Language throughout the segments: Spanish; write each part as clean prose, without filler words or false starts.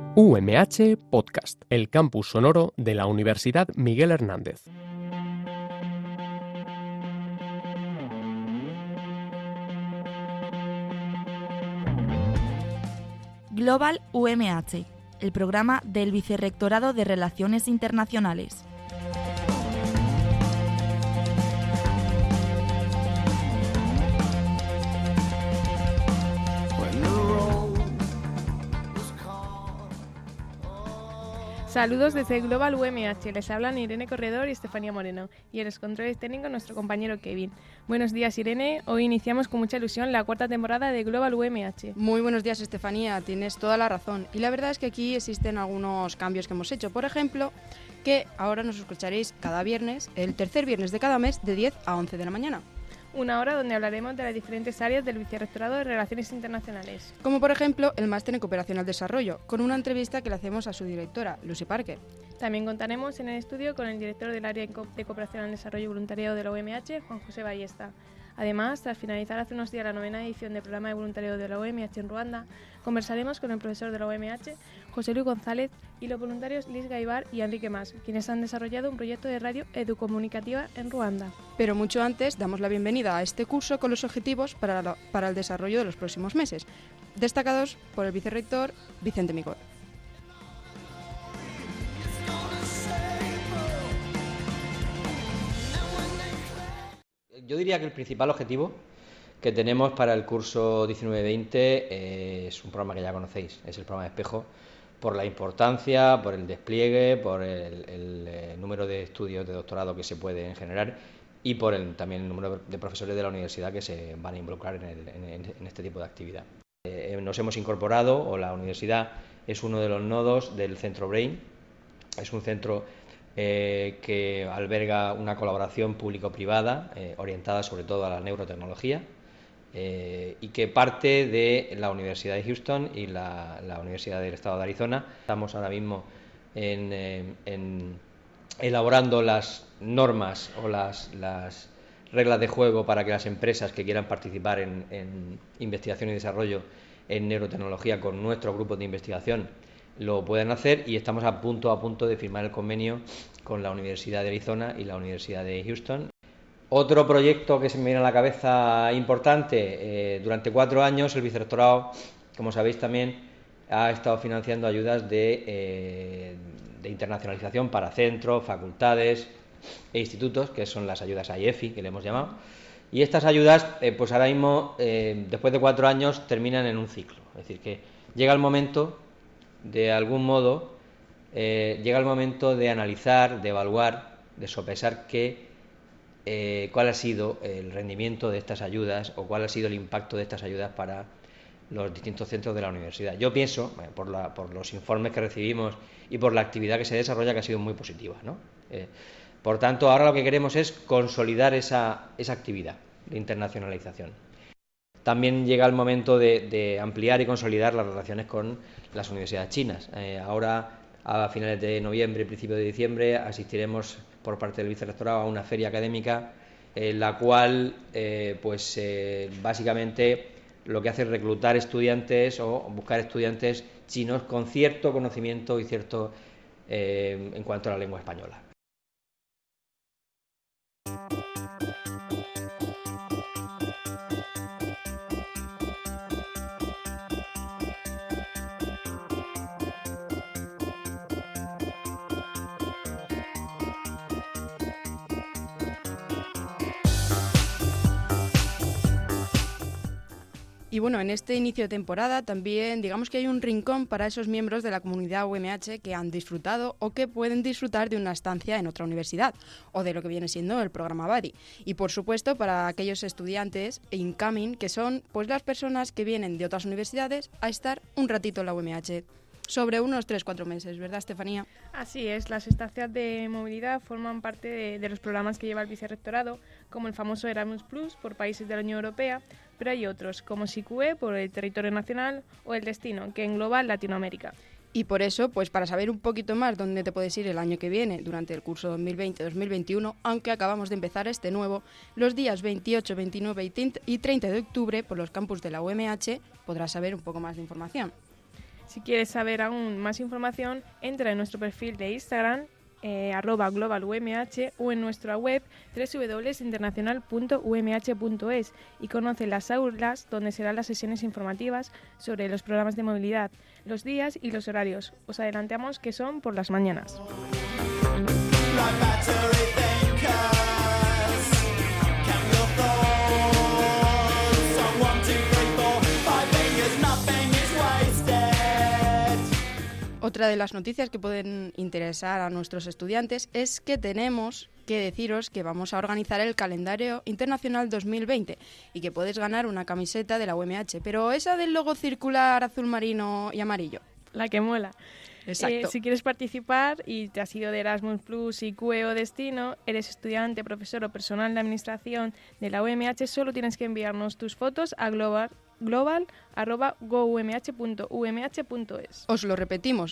UMH Podcast, el campus sonoro de la Universidad Miguel Hernández. Global UMH, el programa del Vicerrectorado de Relaciones Internacionales. Saludos desde Global UMH, les hablan Irene Corredor y Estefanía Moreno, y en los controles técnicos nuestro compañero Kevin. Buenos días, Irene, hoy iniciamos con mucha ilusión la cuarta temporada de Global UMH. Muy buenos días, Estefanía, tienes toda la razón, y la verdad es que aquí existen algunos cambios que hemos hecho. Por ejemplo, que ahora nos escucharéis cada viernes, el tercer viernes de cada mes, de 10 a 11 de la mañana. Una hora donde hablaremos de las diferentes áreas del Vicerrectorado de Relaciones Internacionales. Como por ejemplo el Máster en Cooperación al Desarrollo, con una entrevista que le hacemos a su directora, Lucy Parker. También contaremos en el estudio con el director del área de Cooperación al Desarrollo y Voluntariado de la UMH, Juan José Ballesta. Además, tras finalizar hace unos días la 9ª edición del programa de voluntariado de la UMH en Ruanda, conversaremos con el profesor de la UMH, José Luis González, y los voluntarios Liz Gaibar y Enrique Mas, quienes han desarrollado un proyecto de radio educomunicativa en Ruanda. Pero mucho antes damos la bienvenida a este curso con los objetivos para el desarrollo de los próximos meses, destacados por el vicerrector Vicente Micor. Yo diría que el principal objetivo que tenemos para el curso 19-20 es un programa que ya conocéis, es el programa de Espejo, por la importancia, por el despliegue, por el número de estudios de doctorado que se pueden generar y por también el número de profesores de la universidad que se van a involucrar en este tipo de actividad. Nos hemos incorporado, o la universidad es uno de los nodos del Centro Brain, es un centro que alberga una colaboración público-privada orientada sobre todo a la neurotecnología y que parte de la Universidad de Houston y la Universidad del Estado de Arizona. Estamos ahora mismo elaborando las normas o las reglas de juego para que las empresas que quieran participar en investigación y desarrollo en neurotecnología con nuestro grupo de investigación lo pueden hacer, y estamos a punto de firmar el convenio con la Universidad de Arizona y la Universidad de Houston. Otro proyecto que se me viene a la cabeza importante, durante 4 años el Vicerrectorado, como sabéis también, ha estado financiando ayudas de internacionalización para centros, facultades e institutos, que son las ayudas IEFI, que le hemos llamado. Y estas ayudas, pues ahora mismo, después de 4 años, terminan en un ciclo. Es decir, que llega el momento, de algún modo, de analizar, de evaluar, de sopesar cuál ha sido el rendimiento de estas ayudas o cuál ha sido el impacto de estas ayudas para los distintos centros de la universidad. Yo pienso, por los informes que recibimos y por la actividad que se desarrolla, que ha sido muy positiva, ¿no? Por tanto, ahora lo que queremos es consolidar esa actividad de internacionalización. También llega el momento de ampliar y consolidar las relaciones con las universidades chinas. Ahora, a finales de noviembre y principios de diciembre, asistiremos por parte del Vicerrectorado a una feria académica, la cual, básicamente lo que hace es reclutar estudiantes o buscar estudiantes chinos con cierto conocimiento y cierto en cuanto a la lengua española. Y bueno, en este inicio de temporada también digamos que hay un rincón para esos miembros de la comunidad UMH que han disfrutado o que pueden disfrutar de una estancia en otra universidad o de lo que viene siendo el programa Buddy. Y por supuesto para aquellos estudiantes incoming, que son pues las personas que vienen de otras universidades a estar un ratito en la UMH. Sobre unos 3-4 meses, ¿verdad, Estefanía? Así es, las estancias de movilidad forman parte de los programas que lleva el Vicerrectorado, como el famoso Erasmus Plus por países de la Unión Europea, pero hay otros, como SICUE por el territorio nacional o el Destino, que engloba Latinoamérica. Y por eso, pues para saber un poquito más dónde te puedes ir el año que viene, durante el curso 2020-2021, aunque acabamos de empezar este nuevo, los días 28, 29 y 30 de octubre, por los campus de la UMH, podrás saber un poco más de información. Si quieres saber aún más información, entra en nuestro perfil de Instagram, @globalumh, o en nuestra web www.internacional.umh.es y conoce las aulas donde serán las sesiones informativas sobre los programas de movilidad, los días y los horarios. Os adelantamos que son por las mañanas. Otra de las noticias que pueden interesar a nuestros estudiantes es que tenemos que deciros que vamos a organizar el calendario internacional 2020 y que puedes ganar una camiseta de la UMH, pero esa del logo circular azul marino y amarillo. La que mola. Exacto. Si quieres participar y te has ido de Erasmus Plus, IQE o Destino, eres estudiante, profesor o personal de administración de la UMH, solo tienes que enviarnos tus fotos a global@goumh.umh.es. Os lo repetimos,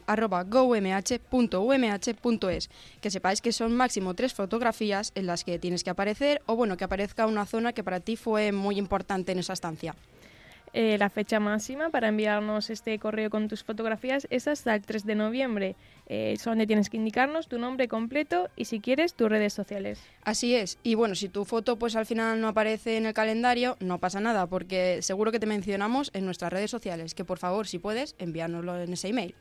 global@goumh.umh.es. Que sepáis que son máximo 3 fotografías en las que tienes que aparecer o bueno, que aparezca una zona que para ti fue muy importante en esa estancia. La fecha máxima para enviarnos este correo con tus fotografías es hasta el 3 de noviembre. Solamente tienes que indicarnos tu nombre completo y, si quieres, tus redes sociales. Así es. Y bueno, si tu foto pues al final no aparece en el calendario, no pasa nada, porque seguro que te mencionamos en nuestras redes sociales, que por favor, si puedes, enviárnoslo en ese email.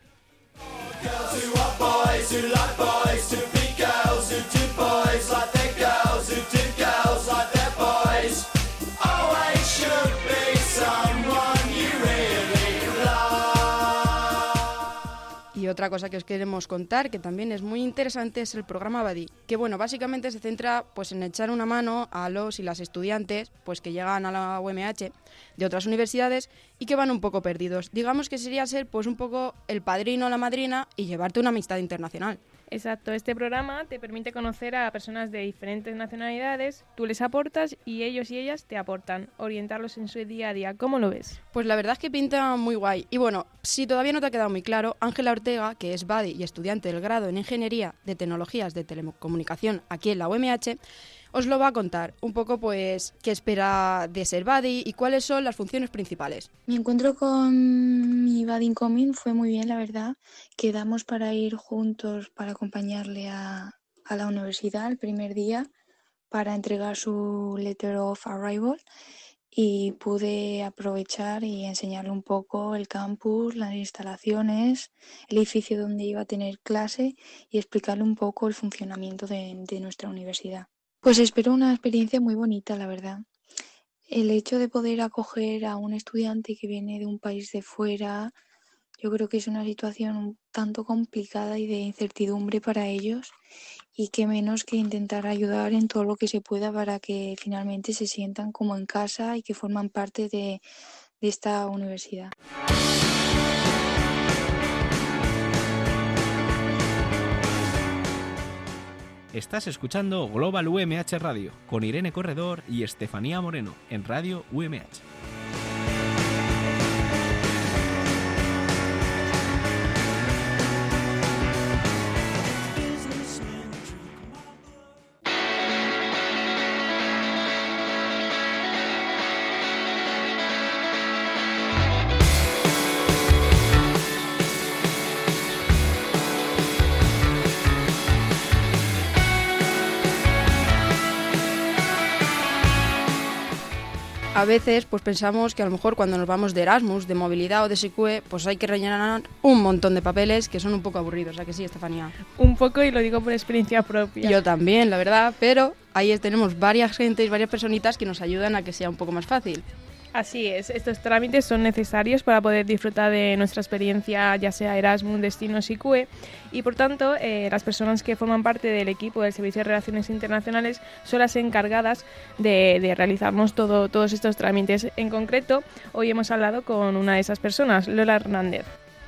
Y otra cosa que os queremos contar, que también es muy interesante, es el programa Buddy, que bueno, básicamente se centra pues en echar una mano a los y las estudiantes pues que llegan a la UMH de otras universidades y que van un poco perdidos. Digamos que sería ser pues un poco el padrino o la madrina y llevarte una amistad internacional. Exacto, este programa te permite conocer a personas de diferentes nacionalidades, tú les aportas y ellos y ellas te aportan, orientarlos en su día a día. ¿Cómo lo ves? Pues la verdad es que pinta muy guay. Y bueno, si todavía no te ha quedado muy claro, Ángela Ortega, que es buddy y estudiante del grado en Ingeniería de Tecnologías de Telecomunicación aquí en la UMH, os lo va a contar un poco pues qué espera de ser buddy y cuáles son las funciones principales. Mi encuentro con mi buddy incoming fue muy bien, la verdad. Quedamos para ir juntos para acompañarle a la universidad el primer día para entregar su letter of arrival y pude aprovechar y enseñarle un poco el campus, las instalaciones, el edificio donde iba a tener clase y explicarle un poco el funcionamiento de nuestra universidad. Pues espero una experiencia muy bonita, la verdad. El hecho de poder acoger a un estudiante que viene de un país de fuera, yo creo que es una situación un tanto complicada y de incertidumbre para ellos, y qué menos que intentar ayudar en todo lo que se pueda para que finalmente se sientan como en casa y que forman parte de esta universidad. Estás escuchando Global UMH Radio con Irene Corredor y Estefanía Moreno en Radio UMH. A veces pues pensamos que a lo mejor cuando nos vamos de Erasmus, de movilidad o de SICUE, pues hay que rellenar un montón de papeles que son un poco aburridos, ¿a que sí, Estefanía? Un poco, y lo digo por experiencia propia. Yo también, la verdad, pero ahí tenemos varias gentes, varias personitas que nos ayudan a que sea un poco más fácil. Así es, estos trámites son necesarios para poder disfrutar de nuestra experiencia, ya sea Erasmus, Destino, IQE, y por tanto las personas que forman parte del equipo del Servicio de Relaciones Internacionales son las encargadas de realizarnos todos estos trámites. En concreto, hoy hemos hablado con una de esas personas, Lola Hernández.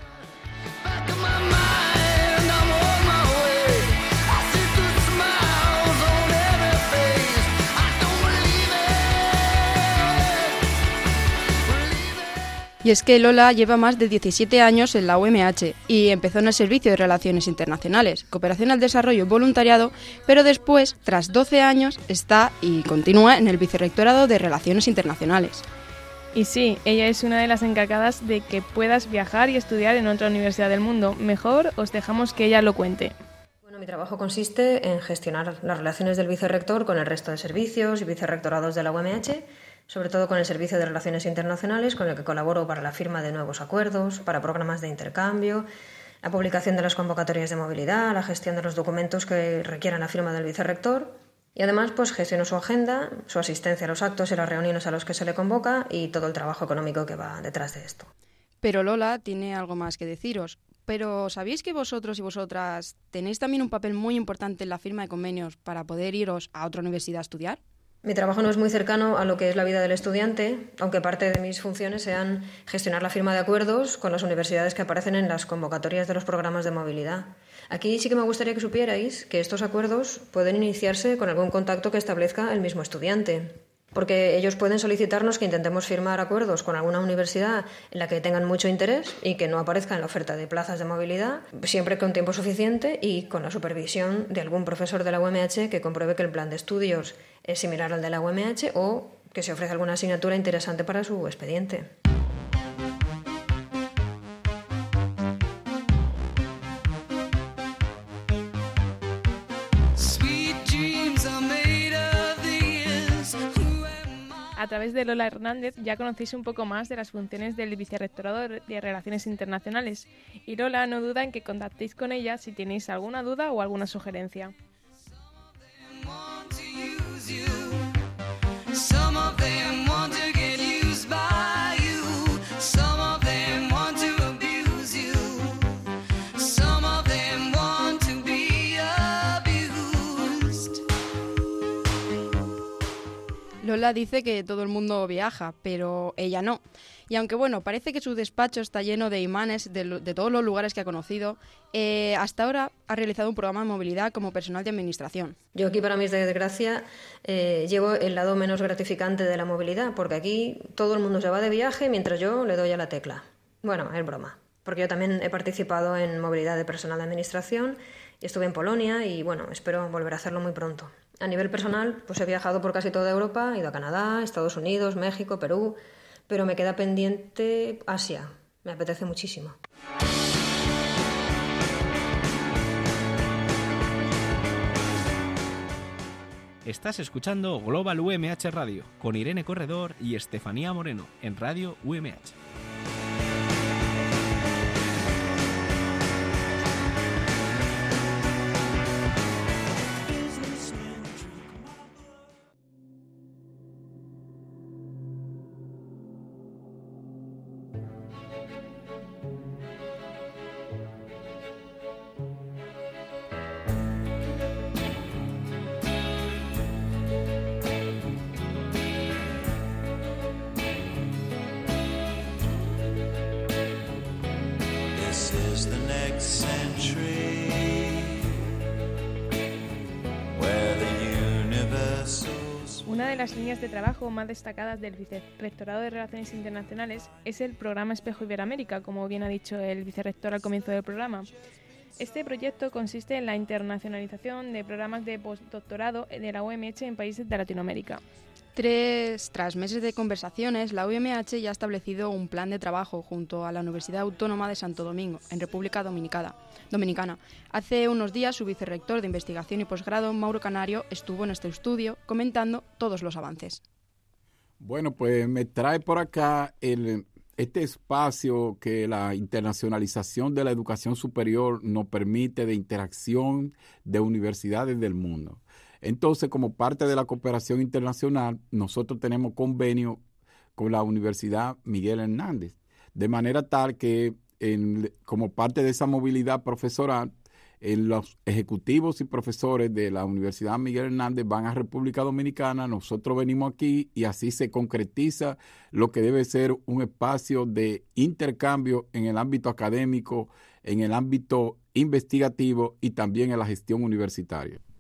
Y es que Lola lleva más de 17 años en la UMH y empezó en el Servicio de Relaciones Internacionales, Cooperación al Desarrollo y Voluntariado, pero después, tras 12 años, está y continúa en el Vicerrectorado de Relaciones Internacionales. Y sí, ella es una de las encargadas de que puedas viajar y estudiar en otra universidad del mundo. Mejor os dejamos que ella lo cuente. Bueno, mi trabajo consiste en gestionar las relaciones del vicerrector con el resto de servicios y vicerrectorados de la UMH, sobre todo con el Servicio de Relaciones Internacionales, con el que colaboro para la firma de nuevos acuerdos, para programas de intercambio, la publicación de las convocatorias de movilidad, la gestión de los documentos que requieran la firma del vicerrector. Y además, pues gestiono su agenda, su asistencia a los actos y las reuniones a los que se le convoca y todo el trabajo económico que va detrás de esto. Pero Lola tiene algo más que deciros. Pero ¿sabéis que vosotros y vosotras tenéis también un papel muy importante en la firma de convenios para poder iros a otra universidad a estudiar? Mi trabajo no es muy cercano a lo que es la vida del estudiante, aunque parte de mis funciones sean gestionar la firma de acuerdos con las universidades que aparecen en las convocatorias de los programas de movilidad. Aquí sí que me gustaría que supierais que estos acuerdos pueden iniciarse con algún contacto que establezca el mismo estudiante, porque ellos pueden solicitarnos que intentemos firmar acuerdos con alguna universidad en la que tengan mucho interés y que no aparezca en la oferta de plazas de movilidad, siempre con tiempo suficiente y con la supervisión de algún profesor de la UMH que compruebe que el plan de estudios es similar al de la UMH o que se ofrece alguna asignatura interesante para su expediente. A través de Lola Hernández ya conocéis un poco más de las funciones del Vicerrectorado de Relaciones Internacionales y Lola no duda en que contactéis con ella si tenéis alguna duda o alguna sugerencia. Lola dice que todo el mundo viaja, pero ella no. Y aunque bueno, parece que su despacho está lleno de imanes de todos los lugares que ha conocido, hasta ahora ha realizado un programa de movilidad como personal de administración. Yo aquí, para mi desgracia, llevo el lado menos gratificante de la movilidad, porque aquí todo el mundo se va de viaje mientras yo le doy a la tecla. Bueno, es broma, porque yo también he participado en movilidad de personal de administración y estuve en Polonia y bueno, espero volver a hacerlo muy pronto. A nivel personal, pues he viajado por casi toda Europa, he ido a Canadá, Estados Unidos, México, Perú, pero me queda pendiente Asia. Me apetece muchísimo. Estás escuchando Global UMH Radio con Irene Corredor y Estefanía Moreno en Radio UMH. Una de las líneas de trabajo más destacadas del Vicerrectorado de Relaciones Internacionales es el programa Espejo Iberoamérica, como bien ha dicho el vicerrector al comienzo del programa. Este proyecto consiste en la internacionalización de programas de postdoctorado de la UMH en países de Latinoamérica. Tras meses de conversaciones, la UMH ya ha establecido un plan de trabajo junto a la Universidad Autónoma de Santo Domingo, en República Dominicana. Hace unos días, su vicerrector de Investigación y Posgrado, Mauro Canario, estuvo en este estudio comentando todos los avances. Bueno, pues me trae por acá este espacio que la internacionalización de la educación superior nos permite de interacción de universidades del mundo. Entonces, como parte de la cooperación internacional, nosotros tenemos convenio con la Universidad Miguel Hernández, de manera tal que como parte de esa movilidad profesoral, los ejecutivos y profesores de la Universidad Miguel Hernández van a República Dominicana, nosotros venimos aquí y así se concretiza lo que debe ser un espacio de intercambio en el ámbito académico, en el ámbito investigativo y también en la gestión universitaria.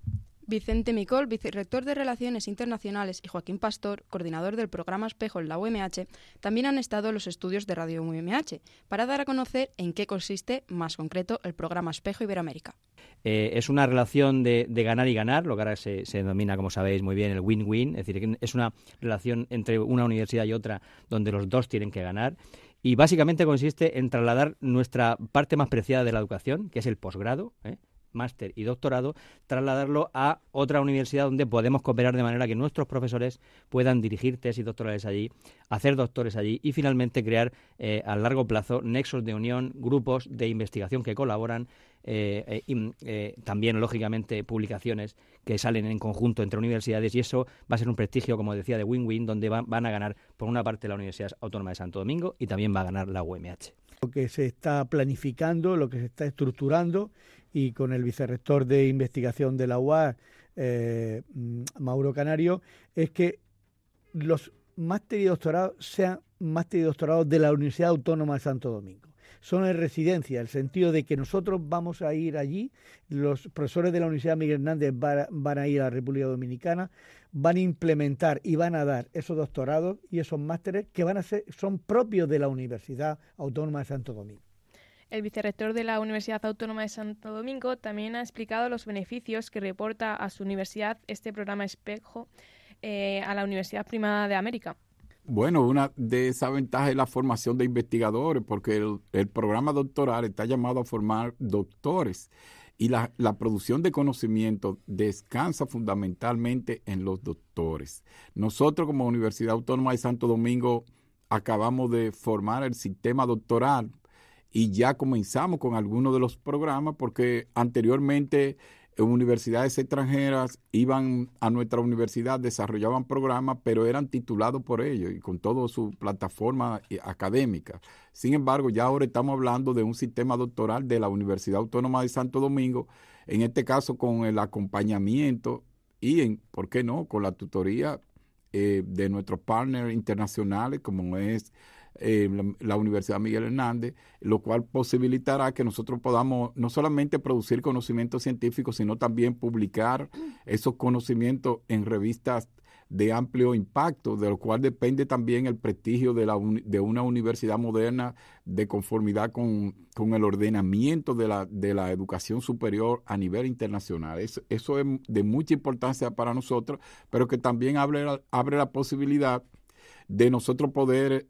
Vicente Micol, vicerrector de Relaciones Internacionales, y Joaquín Pastor, coordinador del programa Espejo en la UMH, también han estado en los estudios de Radio UMH para dar a conocer en qué consiste, más concreto, el programa Espejo Iberoamérica. Es una relación de ganar y ganar, lo que ahora se denomina, como sabéis muy bien, el win-win, es decir, que es una relación entre una universidad y otra donde los dos tienen que ganar. Y básicamente consiste en trasladar nuestra parte más preciada de la educación, que es el posgrado, máster y doctorado, trasladarlo a otra universidad donde podemos cooperar de manera que nuestros profesores puedan dirigir tesis doctorales allí, hacer doctores allí y finalmente crear a largo plazo nexos de unión, grupos de investigación que colaboran, también lógicamente publicaciones que salen en conjunto entre universidades, y eso va a ser un prestigio, como decía, de win-win, donde van a ganar por una parte la Universidad Autónoma de Santo Domingo y también va a ganar la UMH. Lo que se está planificando, lo que se está estructurando, y con el vicerrector de investigación de la UAS, Mauro Canario, es que los máster y doctorados sean máster y doctorados de la Universidad Autónoma de Santo Domingo. Son en residencia, el sentido de que nosotros vamos a ir allí, los profesores de la Universidad Miguel Hernández van a ir a la República Dominicana, van a implementar y van a dar esos doctorados y esos másteres que son propios de la Universidad Autónoma de Santo Domingo. El vicerrector de la Universidad Autónoma de Santo Domingo también ha explicado los beneficios que reporta a su universidad este programa Espejo a la Universidad Primada de América. Bueno, una de esas ventajas es la formación de investigadores, porque el programa doctoral está llamado a formar doctores y la producción de conocimiento descansa fundamentalmente en los doctores. Nosotros como Universidad Autónoma de Santo Domingo acabamos de formar el sistema doctoral y ya comenzamos con algunos de los programas, porque anteriormente universidades extranjeras iban a nuestra universidad, desarrollaban programas, pero eran titulados por ellos y con toda su plataforma académica. Sin embargo, ya ahora estamos hablando de un sistema doctoral de la Universidad Autónoma de Santo Domingo, en este caso con el acompañamiento y, ¿por qué no?, con la tutoría de nuestros partners internacionales, como es la Universidad Miguel Hernández, lo cual posibilitará que nosotros podamos no solamente producir conocimientos científicos, sino también publicar esos conocimientos en revistas de amplio impacto, de lo cual depende también el prestigio de una universidad moderna de conformidad con el ordenamiento de la educación superior a nivel internacional. Eso es de mucha importancia para nosotros, pero que también abre la posibilidad de nosotros poder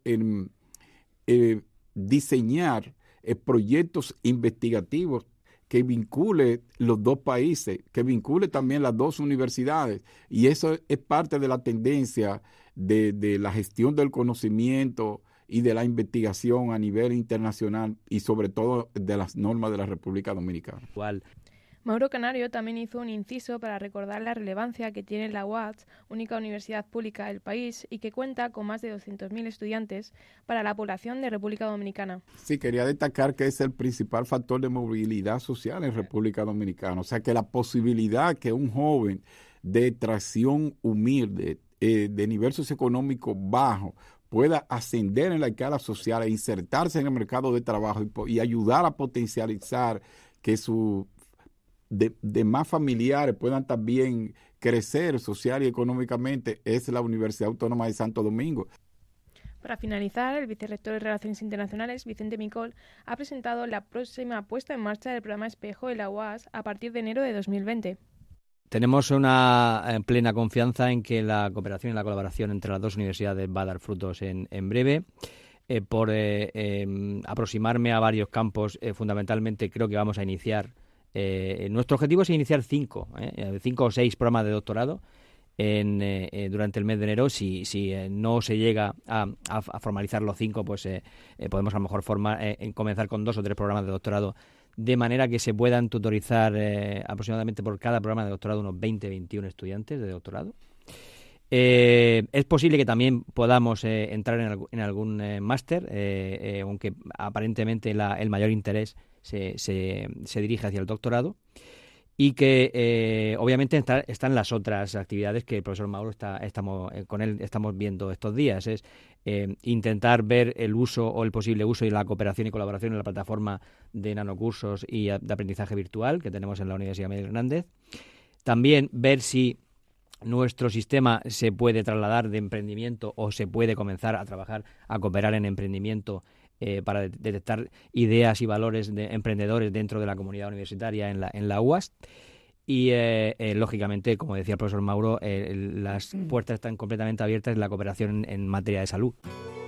diseñar proyectos investigativos que vincule los dos países, que vincule también las dos universidades, y eso es parte de la tendencia de la gestión del conocimiento y de la investigación a nivel internacional y sobre todo de las normas de la República Dominicana. Mauro Canario también hizo un inciso para recordar la relevancia que tiene la UADS, única universidad pública del país y que cuenta con más de 200.000 estudiantes para la población de República Dominicana. Sí, quería destacar que es el principal factor de movilidad social en República Dominicana. O sea, que la posibilidad que un joven de tracción humilde, de nivel socioeconómico bajo, pueda ascender en la escala social e insertarse en el mercado de trabajo y ayudar a potencializar que sus demás familiares puedan también crecer social y económicamente, es la Universidad Autónoma de Santo Domingo. Para finalizar, el vicerrector de Relaciones Internacionales, Vicente Micol, ha presentado la próxima puesta en marcha del programa Espejo de la UAS a partir de enero de 2020. Tenemos una plena confianza en que la cooperación y la colaboración entre las dos universidades va a dar frutos en breve. Por aproximarme a varios campos, fundamentalmente creo que vamos a iniciar. Nuestro objetivo es iniciar 5 o 6 programas de doctorado durante el mes de enero. Si no se llega a formalizar los 5, pues podemos a lo mejor comenzar con 2 o 3 programas de doctorado, de manera que se puedan tutorizar aproximadamente por cada programa de doctorado unos 20-21 estudiantes de doctorado. Es posible que también podamos entrar en algún máster, aunque aparentemente el mayor interés se dirige hacia el doctorado, y que obviamente están las otras actividades que el profesor Mauro con él estamos viendo estos días. Es intentar ver el uso o el posible uso y la cooperación y colaboración en la plataforma de nanocursos y de aprendizaje virtual que tenemos en la Universidad Miguel Hernández. También ver si nuestro sistema se puede trasladar de emprendimiento o se puede comenzar a trabajar, a cooperar en emprendimiento para detectar ideas y valores de emprendedores dentro de la comunidad universitaria en la UAS. Y, lógicamente, como decía el profesor Mauro, las puertas están completamente abiertas en la cooperación en materia de salud.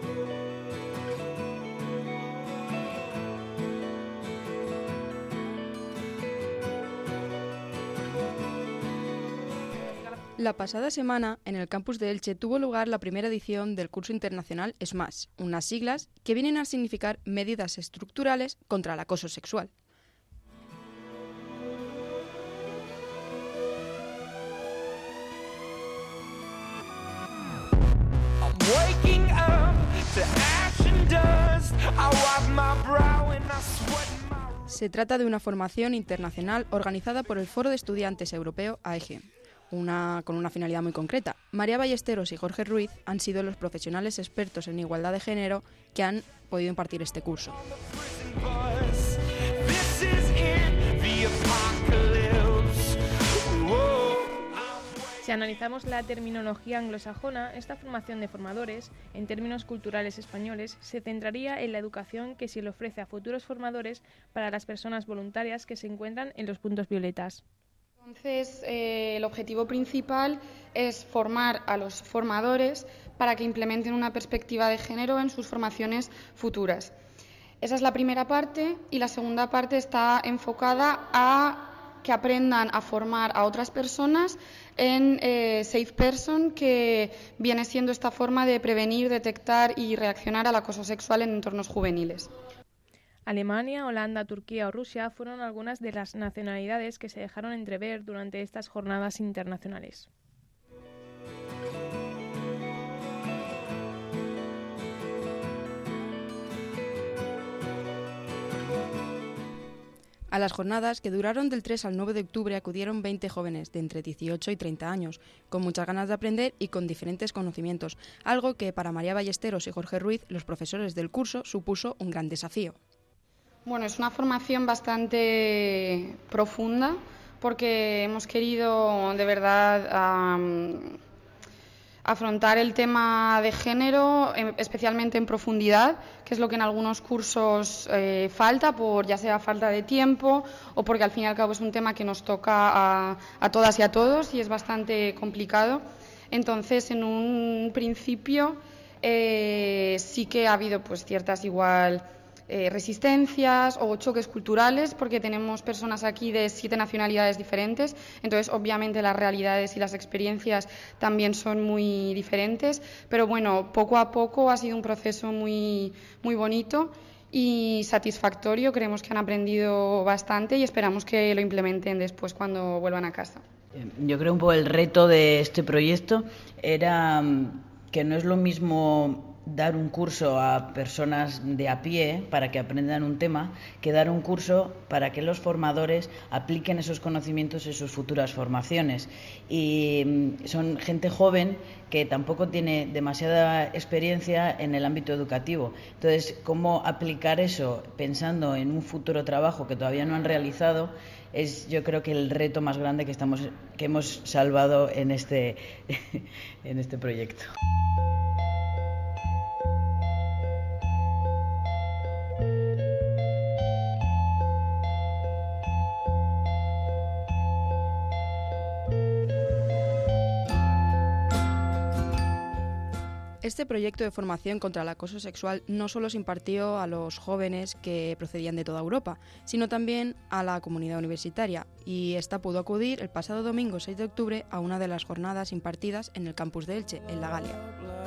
La pasada semana, en el campus de Elche, tuvo lugar la primera edición del curso internacional SMASH, unas siglas que vienen a significar medidas estructurales contra el acoso sexual. Se trata de una formación internacional organizada por el Foro de Estudiantes Europeo AEGE, con una finalidad muy concreta. María Ballesteros y Jorge Ruiz han sido los profesionales expertos en igualdad de género que han podido impartir este curso. Si analizamos la terminología anglosajona, esta formación de formadores, en términos culturales españoles, se centraría en la educación que se le ofrece a futuros formadores para las personas voluntarias que se encuentran en los puntos violetas. Entonces, el objetivo principal es formar a los formadores para que implementen una perspectiva de género en sus formaciones futuras. Esa es la primera parte, y la segunda parte está enfocada a que aprendan a formar a otras personas en Safe Person, que viene siendo esta forma de prevenir, detectar y reaccionar al acoso sexual en entornos juveniles. Alemania, Holanda, Turquía o Rusia fueron algunas de las nacionalidades que se dejaron entrever durante estas jornadas internacionales. A las jornadas, que duraron del 3 al 9 de octubre, acudieron 20 jóvenes de entre 18 y 30 años, con muchas ganas de aprender y con diferentes conocimientos, algo que para María Ballesteros y Jorge Ruiz, los profesores del curso, supuso un gran desafío. Bueno, es una formación bastante profunda, porque hemos querido de verdad afrontar el tema de género, especialmente en profundidad, que es lo que en algunos cursos falta, por ya sea falta de tiempo o porque al fin y al cabo es un tema que nos toca a todas y a todos y es bastante complicado. Entonces, en un principio sí que ha habido pues ciertas resistencias o choques culturales, porque tenemos personas aquí de 7 nacionalidades diferentes, entonces obviamente las realidades y las experiencias también son muy diferentes, pero bueno, poco a poco ha sido un proceso muy, muy bonito y satisfactorio. Creemos que han aprendido bastante y esperamos que lo implementen después cuando vuelvan a casa. Yo creo un poco el reto de este proyecto era que no es lo mismo dar un curso a personas de a pie para que aprendan un tema que dar un curso para que los formadores apliquen esos conocimientos en sus futuras formaciones. Y son gente joven que tampoco tiene demasiada experiencia en el ámbito educativo. Entonces, ¿cómo aplicar eso pensando en un futuro trabajo que todavía no han realizado? Es, yo creo, que el reto más grande que hemos salvado en este proyecto. Este proyecto de formación contra el acoso sexual no solo se impartió a los jóvenes que procedían de toda Europa, sino también a la comunidad universitaria, y esta pudo acudir el pasado domingo 6 de octubre a una de las jornadas impartidas en el campus de Elche, en La Galia.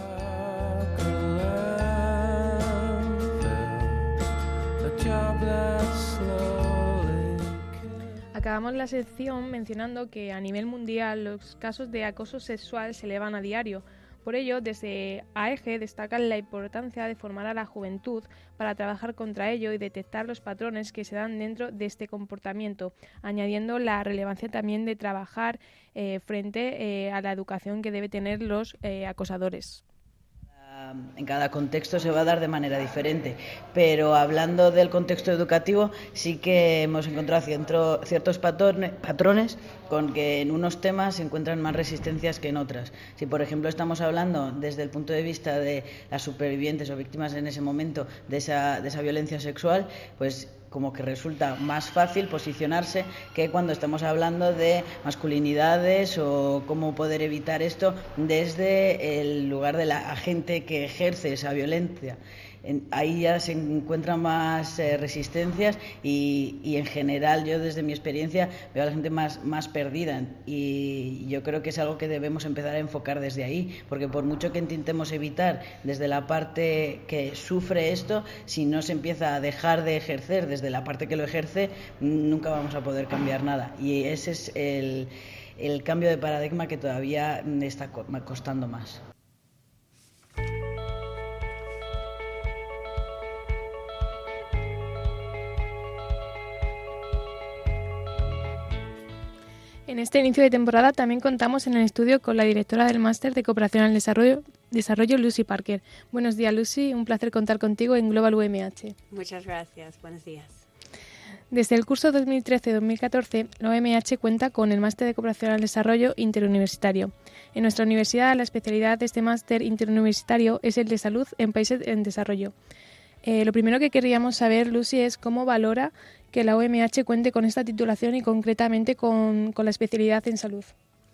Acabamos la sección mencionando que a nivel mundial los casos de acoso sexual se elevan a diario. Por ello, desde AEGE destacan la importancia de formar a la juventud para trabajar contra ello y detectar los patrones que se dan dentro de este comportamiento, añadiendo la relevancia también de trabajar frente a la educación que deben tener los acosadores. cada contexto se va a dar de manera diferente, pero hablando del contexto educativo sí que hemos encontrado ciertos patrones con que en unos temas se encuentran más resistencias que en otras. Si por ejemplo estamos hablando desde el punto de vista de las supervivientes o víctimas en ese momento de esa violencia sexual, pues como que resulta más fácil posicionarse que cuando estamos hablando de masculinidades o cómo poder evitar esto desde el lugar de la agente que ejerce esa violencia. Ahí ya se encuentran más resistencias y en general yo desde mi experiencia veo a la gente más perdida, y yo creo que es algo que debemos empezar a enfocar desde ahí, porque por mucho que intentemos evitar desde la parte que sufre esto, si no se empieza a dejar de ejercer desde la parte que lo ejerce, nunca vamos a poder cambiar nada, y ese es el cambio de paradigma que todavía me está costando más. En este inicio de temporada también contamos en el estudio con la directora del Máster de Cooperación al Desarrollo, Lucy Parker. Buenos días, Lucy. Un placer contar contigo en Global UMH. Muchas gracias. Buenos días. Desde el curso 2013-2014, la UMH cuenta con el Máster de Cooperación al Desarrollo Interuniversitario. En nuestra universidad, la especialidad de este Máster Interuniversitario es el de Salud en Países en Desarrollo. Lo primero que queríamos saber, Lucy, es cómo valora que la UMH cuente con esta titulación y concretamente con la especialidad en salud.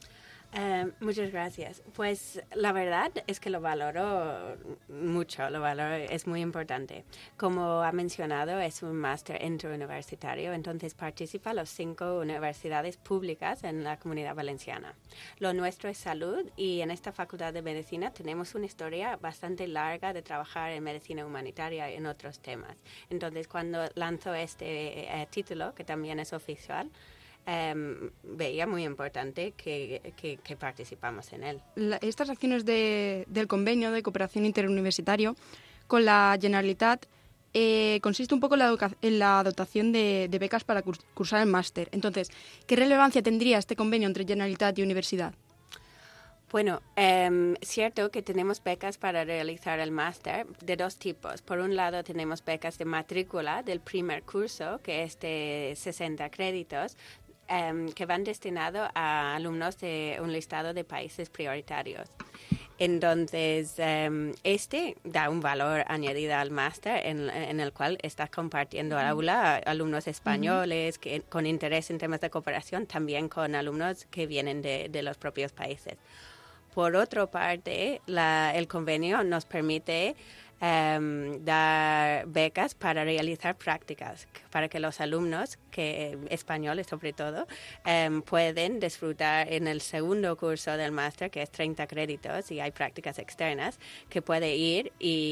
Muchas gracias. Pues la verdad es que lo valoro mucho, es muy importante. Como ha mencionado, es un máster interuniversitario, entonces participa las 5 universidades públicas en la Comunidad Valenciana. Lo nuestro es salud, y en esta Facultad de Medicina tenemos una historia bastante larga de trabajar en medicina humanitaria y en otros temas. Entonces, cuando lanzo este título, que también es oficial, veía muy importante que participamos en él. Estas acciones del convenio de cooperación interuniversitario con la Generalitat consiste un poco en la dotación de becas para cursar el máster. Entonces, ¿qué relevancia tendría este convenio entre Generalitat y universidad? Bueno, cierto que tenemos becas para realizar el máster de 2 tipos. Por un lado, tenemos becas de matrícula del primer curso, que es de 60 créditos, que van destinados a alumnos de un listado de países prioritarios. Entonces, este da un valor añadido al máster en el cual está compartiendo al aula alumnos españoles con interés en temas de cooperación, también con alumnos que vienen de los propios países. Por otra parte, el convenio nos permite dar becas para realizar prácticas, para que los alumnos, españoles sobre todo, pueden disfrutar en el segundo curso del máster, que es 30 créditos, y hay prácticas externas, que puede ir y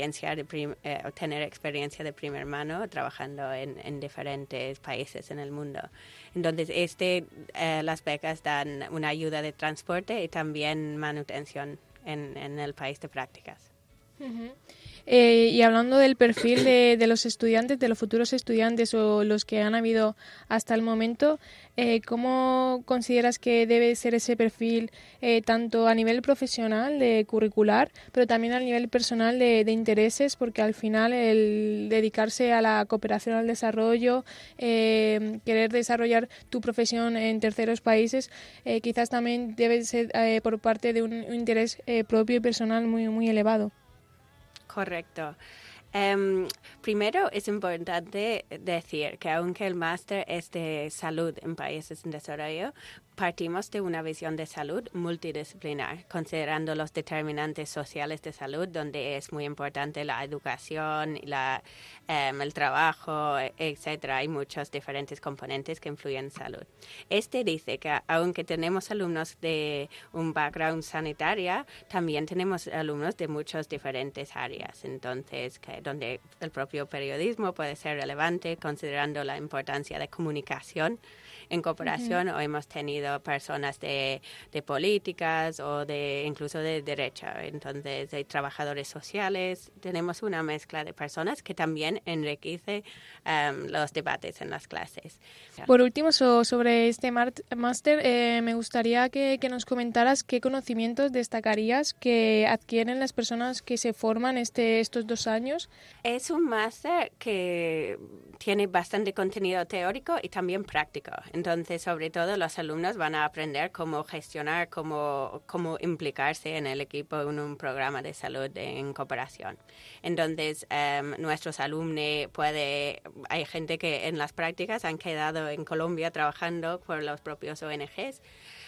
tener experiencia de primera mano trabajando en diferentes países en el mundo. Entonces, las becas dan una ayuda de transporte y también manutención en el país de prácticas. Uh-huh. Y hablando del perfil de los estudiantes, de los futuros estudiantes o los que han habido hasta el momento, ¿cómo consideras que debe ser ese perfil tanto a nivel profesional, de curricular, pero también a nivel personal de intereses? Porque al final el dedicarse a la cooperación al desarrollo, querer desarrollar tu profesión en terceros países, quizás también debe ser por parte de un interés propio y personal muy, muy elevado. Correcto. Primero es importante decir que aunque el máster es de salud en países en desarrollo, partimos de una visión de salud multidisciplinar, considerando los determinantes sociales de salud, donde es muy importante la educación, el trabajo, etcétera. Hay muchos diferentes componentes que influyen en salud. Dice que aunque tenemos alumnos de un background sanitario, también tenemos alumnos de muchas diferentes áreas. Entonces, donde el propio periodismo puede ser relevante, considerando la importancia de comunicación en cooperación, o hemos tenido sido personas de políticas o incluso de derecha. Entonces, hay trabajadores sociales. Tenemos una mezcla de personas que también enriquece los debates en las clases. Por último, sobre este máster, me gustaría que nos comentaras qué conocimientos destacarías que adquieren las personas que se forman estos 2 años. Es un máster que tiene bastante contenido teórico y también práctico. Entonces, sobre todo, los alumnos van a aprender cómo gestionar, cómo implicarse en el equipo en un programa de salud en cooperación. Entonces, nuestros alumnos hay gente que en las prácticas han quedado en Colombia trabajando por los propios ONGs.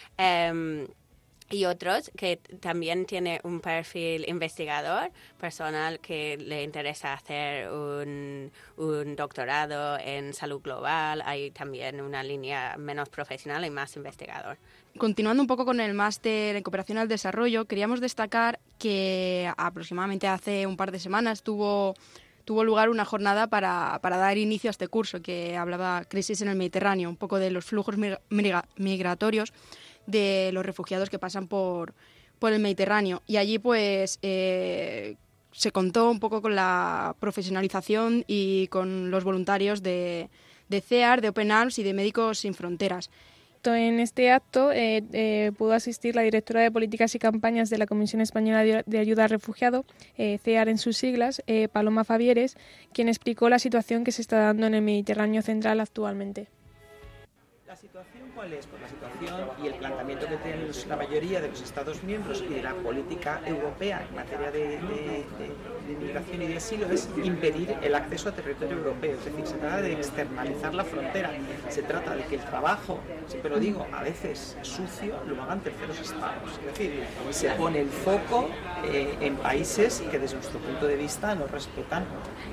Y otros que también tiene un perfil investigador, personal que le interesa hacer un doctorado en salud global. Hay también una línea menos profesional y más investigador. Continuando un poco con el máster en cooperación al desarrollo, queríamos destacar que aproximadamente hace un par de semanas tuvo lugar una jornada para dar inicio a este curso que hablaba Crisis en el Mediterráneo, un poco de los flujos migratorios de los refugiados que pasan por el Mediterráneo. Y allí pues se contó un poco con la profesionalización y con los voluntarios de CEAR, de Open Arms y de Médicos Sin Fronteras. En este acto pudo asistir la directora de Políticas y Campañas de la Comisión Española de Ayuda al Refugiado, CEAR en sus siglas, Paloma Fabieres, quien explicó la situación que se está dando en el Mediterráneo central actualmente. ¿La situación cuál es? Pues la situación y el planteamiento que tienen la mayoría de los Estados miembros y de la política europea en materia de inmigración y de asilo es impedir el acceso a territorio europeo. Es decir, se trata de externalizar la frontera. Se trata de que el trabajo, siempre lo digo, a veces sucio, lo hagan terceros estados. Es decir, se pone el foco en países que desde nuestro punto de vista no respetan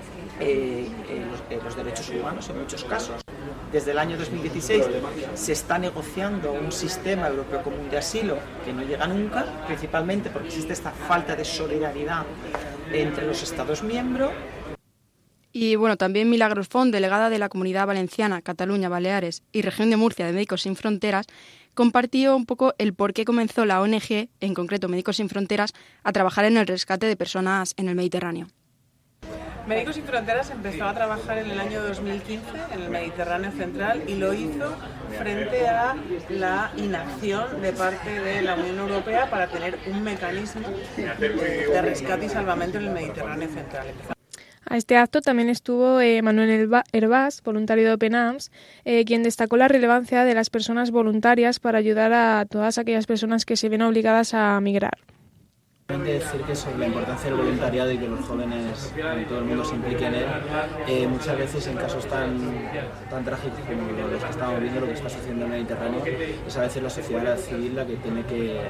los derechos humanos en muchos casos. Desde el año 2016 se está negociando un sistema europeo común de asilo que no llega nunca, principalmente porque existe esta falta de solidaridad entre los Estados miembros. Y bueno, también Milagros Font, delegada de la Comunidad Valenciana, Cataluña, Baleares y Región de Murcia de Médicos Sin Fronteras, compartió un poco el por qué comenzó la ONG, en concreto Médicos Sin Fronteras, a trabajar en el rescate de personas en el Mediterráneo. Médicos Sin Fronteras empezó a trabajar en el año 2015 en el Mediterráneo central y lo hizo frente a la inacción de parte de la Unión Europea para tener un mecanismo de rescate y salvamento en el Mediterráneo central. A este acto también estuvo Manuel Hervás, voluntario de Open Arms, quien destacó la relevancia de las personas voluntarias para ayudar a todas aquellas personas que se ven obligadas a migrar. Decir que sobre la importancia del voluntariado y que los jóvenes, todo el mundo se implique en él, muchas veces en casos tan trágicos como los que estamos viendo, lo que está sucediendo en el Mediterráneo, es a veces la sociedad civil la que tiene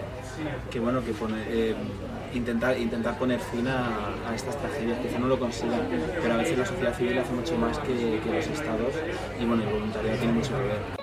intentar poner fin a estas tragedias. Quizá no lo consigan, pero a veces la sociedad civil hace mucho más que los estados y bueno, el voluntariado tiene mucho que ver.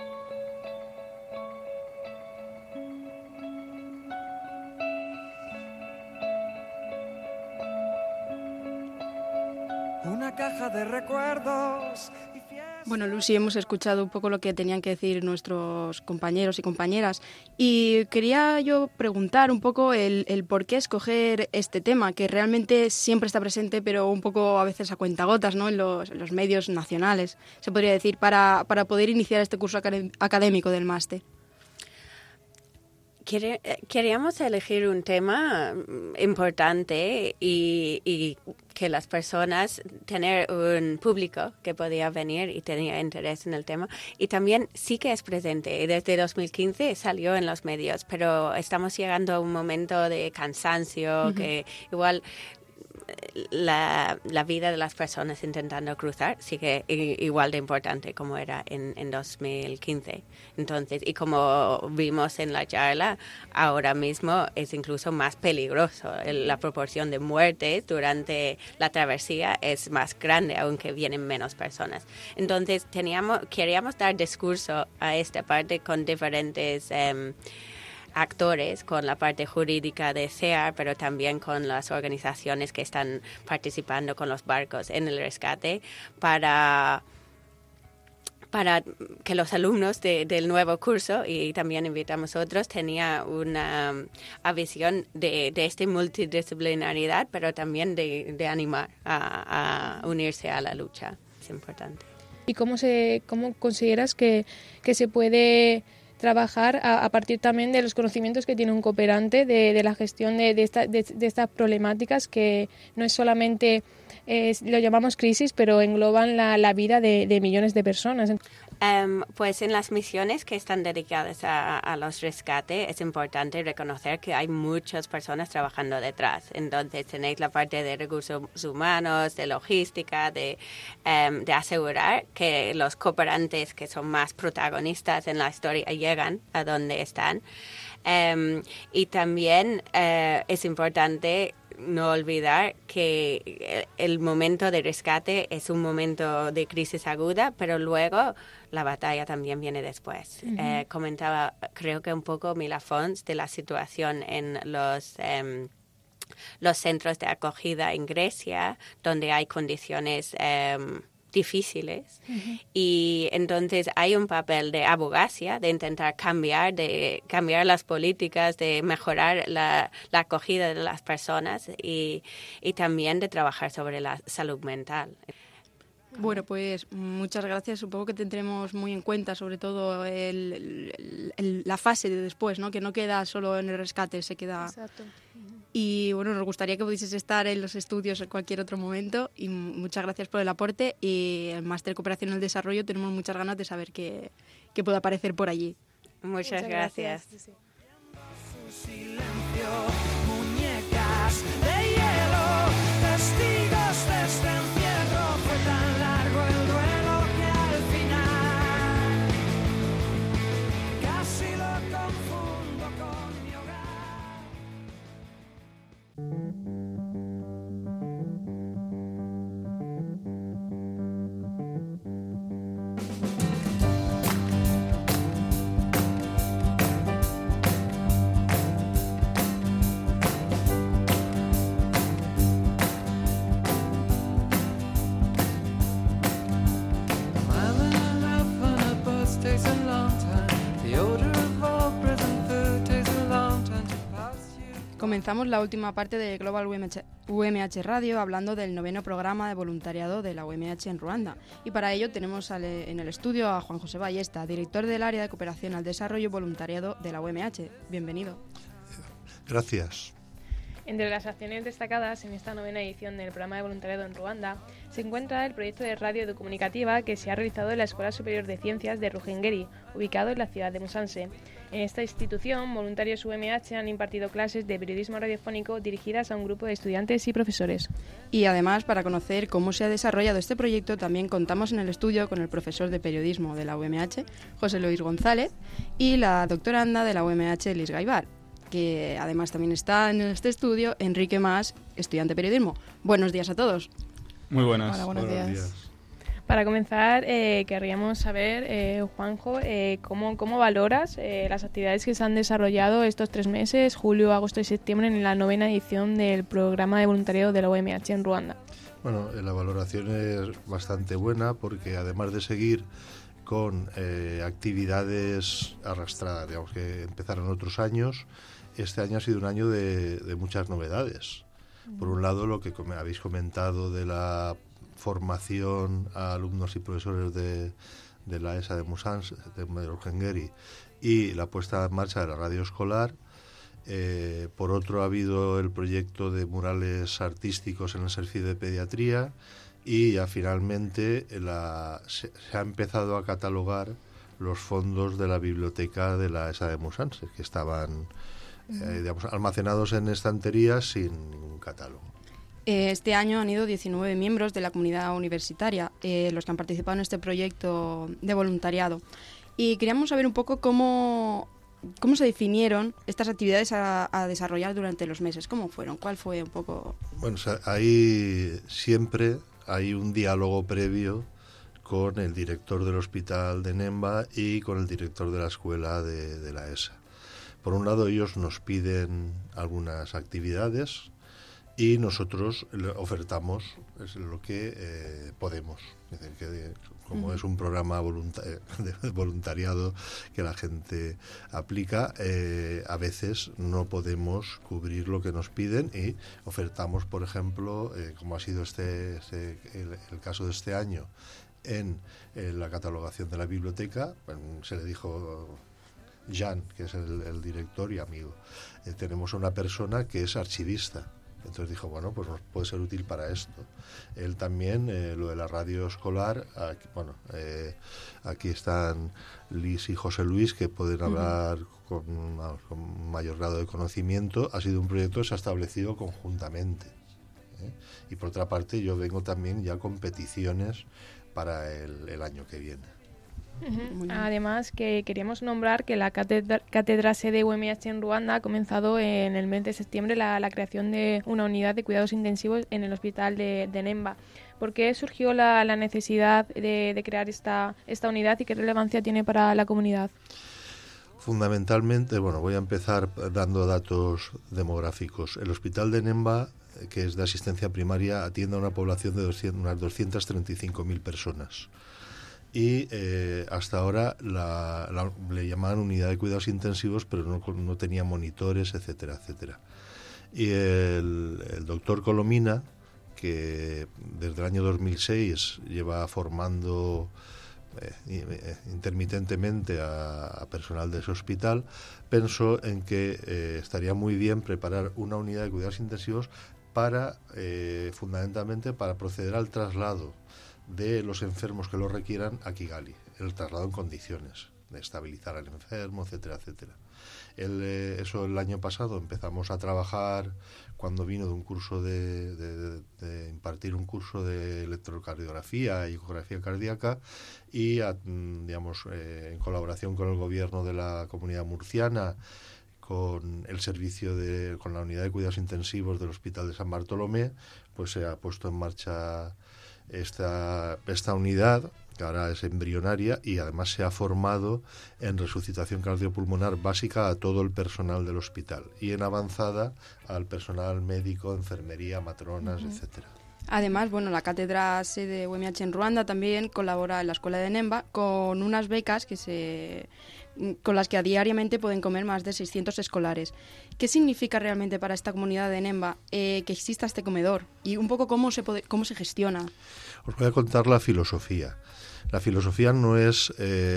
Una caja de recuerdos. Bueno, Lucy, hemos escuchado un poco lo que tenían que decir nuestros compañeros y compañeras y quería yo preguntar un poco el por qué escoger este tema, que realmente siempre está presente, pero un poco a veces a cuentagotas, ¿no? en los medios nacionales, se podría decir, para poder iniciar este curso académico del máster. Queríamos elegir un tema importante y que las personas, tener un público que podía venir y tenía interés en el tema. Y también sí que es presente. Desde 2015 salió en los medios, pero estamos llegando a un momento de cansancio que igual la vida de las personas intentando cruzar sigue igual de importante como era en 2015. Entonces, y como vimos en la charla, ahora mismo es incluso más peligroso. La proporción de muertes durante la travesía es más grande, aunque vienen menos personas. Entonces, queríamos dar discurso a esta parte con diferentes actores, con la parte jurídica de CEAR, pero también con las organizaciones que están participando con los barcos en el rescate para para que los alumnos del nuevo curso, y también invitamos a otros, tenía una visión de esta multidisciplinaridad, pero también de animar a unirse a la lucha. Es importante. ¿Y cómo consideras que se puede trabajar a partir también de los conocimientos que tiene un cooperante de la gestión de estas problemáticas, que no es solamente, lo llamamos crisis, pero engloban la vida de millones de personas? Pues en las misiones que están dedicadas a los rescates es importante reconocer que hay muchas personas trabajando detrás. Entonces tenéis la parte de recursos humanos, de logística, de asegurar que los cooperantes que son más protagonistas en la historia llegan a donde están. Y también es importante no olvidar que el momento de rescate es un momento de crisis aguda, pero luego la batalla también viene después. Uh-huh. Comentaba, creo que un poco Mila Fons, de la situación en los centros de acogida en Grecia, donde hay condiciones difíciles. Uh-huh. Y entonces hay un papel de abogacía, de intentar cambiar las políticas, de mejorar la acogida de las personas y también de trabajar sobre la salud mental. Bueno, pues muchas gracias. Supongo que tendremos muy en cuenta sobre todo la fase de después, ¿no? Que no queda solo en el rescate, se queda... Exacto. Y bueno, nos gustaría que pudieses estar en los estudios en cualquier otro momento, y muchas gracias por el aporte. Y el Máster de Cooperación en el Desarrollo tenemos muchas ganas de saber qué puede aparecer por allí. Muchas gracias. Sí. Su silencio, muñecas de hielo, testigos de este encierro. Fue tan largo el duelo que al final casi lo confundo con mi hogar. Comenzamos la última parte de Global UMH Radio hablando del 9º programa de voluntariado de la UMH en Ruanda. Y para ello tenemos en el estudio a Juan José Ballesta, director del área de cooperación al desarrollo y voluntariado de la UMH. Bienvenido. Gracias. Entre las acciones destacadas en esta 9ª edición del programa de voluntariado en Ruanda se encuentra el proyecto de radio comunicativa que se ha realizado en la Escuela Superior de Ciencias de Ruhengeri, ubicado en la ciudad de Musanze. En esta institución, voluntarios UMH han impartido clases de periodismo radiofónico dirigidas a un grupo de estudiantes y profesores. Y además, para conocer cómo se ha desarrollado este proyecto, también contamos en el estudio con el profesor de periodismo de la UMH, José Luis González, y la doctoranda de la UMH, Liz Gaibar, que además también está en este estudio, Enrique Mas, estudiante de periodismo. Buenos días a todos. Muy buenas. Hola, buenos días. Para comenzar, querríamos saber, Juanjo, ¿cómo valoras las actividades que se han desarrollado estos 3 meses, julio, agosto y septiembre, en la 9ª edición del programa de voluntariado de la UMH en Ruanda? Bueno, la valoración es bastante buena porque además de seguir con actividades arrastradas, digamos, que empezaron otros años, este año ha sido un año de muchas novedades. Por un lado, lo que habéis comentado de la formación a alumnos y profesores de la ESA de Musanze, de Ruhengeri, y la puesta en marcha de la radio escolar. Por otro, ha habido el proyecto de murales artísticos en el servicio de pediatría, y ya finalmente se ha empezado a catalogar los fondos de la biblioteca de la ESA de Musanze, que estaban digamos, almacenados en estanterías sin ningún catálogo. Este año han ido 19 miembros de la comunidad universitaria, los que han participado en este proyecto de voluntariado. Y queríamos saber un poco cómo se definieron estas actividades a desarrollar durante los meses. ¿Cómo fueron? ¿Cuál fue un poco...? Bueno, o sea, ahí siempre hay un diálogo previo con el director del hospital de Nemba y con el director de la escuela de la ESA. Por un lado, ellos nos piden algunas actividades y nosotros ofertamos lo que podemos. Es decir, que como es un programa de voluntariado que la gente aplica, a veces no podemos cubrir lo que nos piden y ofertamos, por ejemplo, como ha sido el caso de este año, en la catalogación de la biblioteca. Se le dijo Jan, que es el director y amigo, tenemos una persona que es archivista. Entonces dijo, bueno, pues nos puede ser útil para esto. Él también, lo de la radio escolar, aquí están Liz y José Luis, que pueden hablar con mayor grado de conocimiento. Ha sido un proyecto que se ha establecido conjuntamente. Y por otra parte, yo vengo también ya con peticiones para el año que viene. Además, que queríamos nombrar que la cátedra sede UMH en Ruanda ha comenzado en el mes de septiembre la creación de una unidad de cuidados intensivos en el hospital de Nemba. ¿Por qué surgió la necesidad de crear esta unidad y qué relevancia tiene para la comunidad? Fundamentalmente, voy a empezar dando datos demográficos. El hospital de Nemba, que es de asistencia primaria, atiende a una población de unas 235.000 personas. Y hasta ahora le llamaban unidad de cuidados intensivos, pero no tenía monitores, etcétera, etcétera. Y el doctor Colomina, que desde el año 2006 lleva formando intermitentemente a personal de ese hospital, pensó en que estaría muy bien preparar una unidad de cuidados intensivos fundamentalmente para proceder al traslado de los enfermos que lo requieran a Kigali, el traslado en condiciones de estabilizar al enfermo, etcétera, etcétera. Eso el año pasado empezamos a trabajar cuando vino de un curso de impartir un curso de electrocardiografía y ecografía cardíaca y en colaboración con el gobierno de la Comunidad Murciana, con el servicio con la unidad de cuidados intensivos del Hospital de San Bartolomé, pues se ha puesto en marcha esta unidad, que ahora es embrionaria, y además se ha formado en resucitación cardiopulmonar básica a todo el personal del hospital y en avanzada al personal médico, enfermería, matronas, etcétera. Además, la cátedra sede UMH en Ruanda también colabora en la escuela de Nemba con unas becas con las que diariamente pueden comer más de 600 escolares. ¿Qué significa realmente para esta comunidad de Nemba que exista este comedor? Y un poco cómo se gestiona. Os voy a contar la filosofía. La filosofía no es